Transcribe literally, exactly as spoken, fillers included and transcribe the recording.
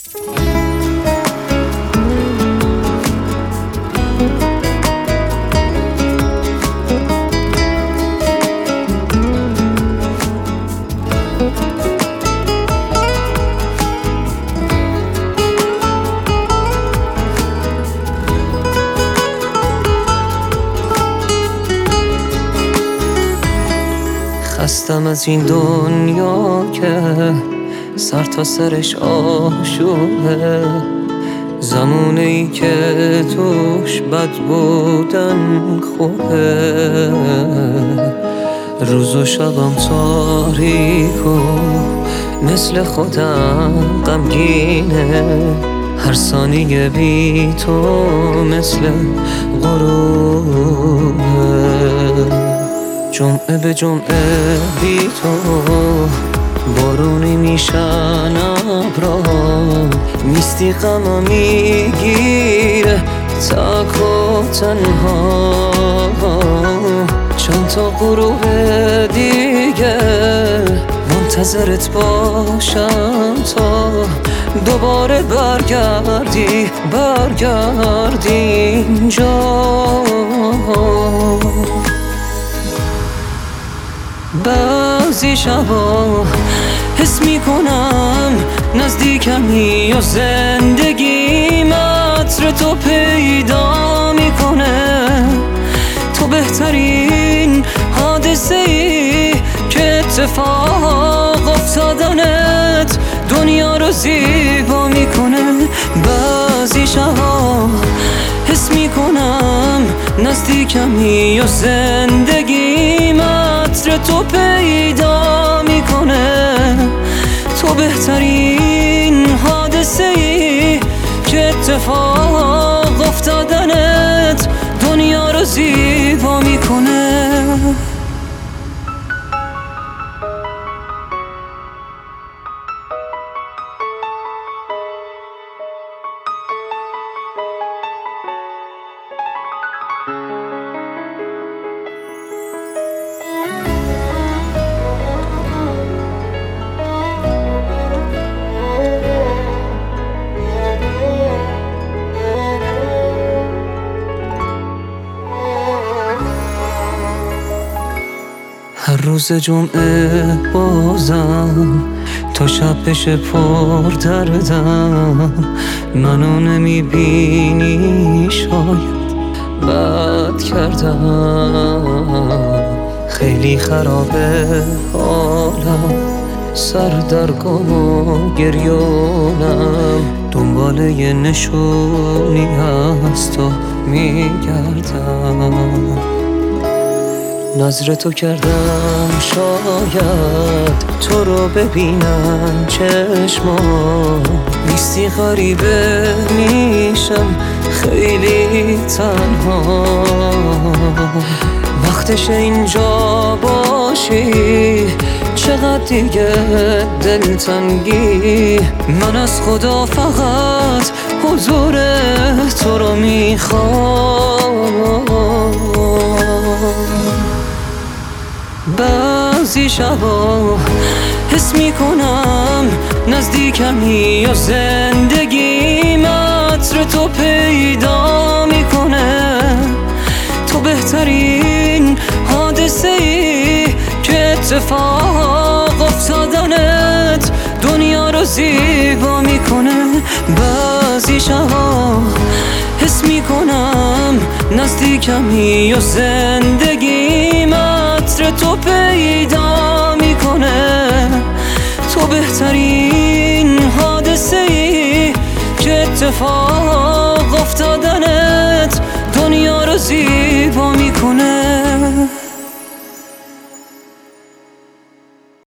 خستم از این دنیا که سر تا سرش آشوبه، زمونه ای که توش بد بودن خوبه. روز و شبم تاریک و مثل خودم غمگینه، هر ثانیه بی تو مثل غروبه. جمعه به جمعه بی تو بارونی میشن ابرام، نیستی غمم میگیره تک و تنها. چند تا غروب دیگه منتظرت باشم تا دوباره برگردی برگردی اینجا. بعضی شبا حس میکنم نزدیکمی و زندگیم عطر تو پیدا میکنه. تو بهترین حادثه ای که اتفاق افتادنت دنیا رو زیبا میکنه. بعضی شبا حس میکنم نزدیکمی و زندگیم عطر تو پیدا میکنه. تو بهترین حادثه ای که اتفاق افتادنت دنیا رو زیبا میکنه. هر روز جمعه بازم تا شب بشه پر دردم، منو نمیبینی شاید بد کردم. خیلی خرابه حالم، سر در گم و گریونم، دنبال یه نشونی هست و میگردم. نظر تو کردم شاید تو رو ببینم چشمام، نیستی غریبه میشم خیلی تنها. وقتش اینجا باشی چقدر دیگه دلتنگی. من از خدا فقط حضور تو رو میخوام. بعضی شبا حس میکنم نزدیکمی و زندگیم عطر تو پیدا میکنه. تو بهترین حادثه ای که اتفاق افتادنت دنیا رو زیبا میکنه. بعضی شبا حس میکنم نزدیکمی و زندگیم عطر تو پیدا میکنه. تو بهترین حادثه ای که اتفاق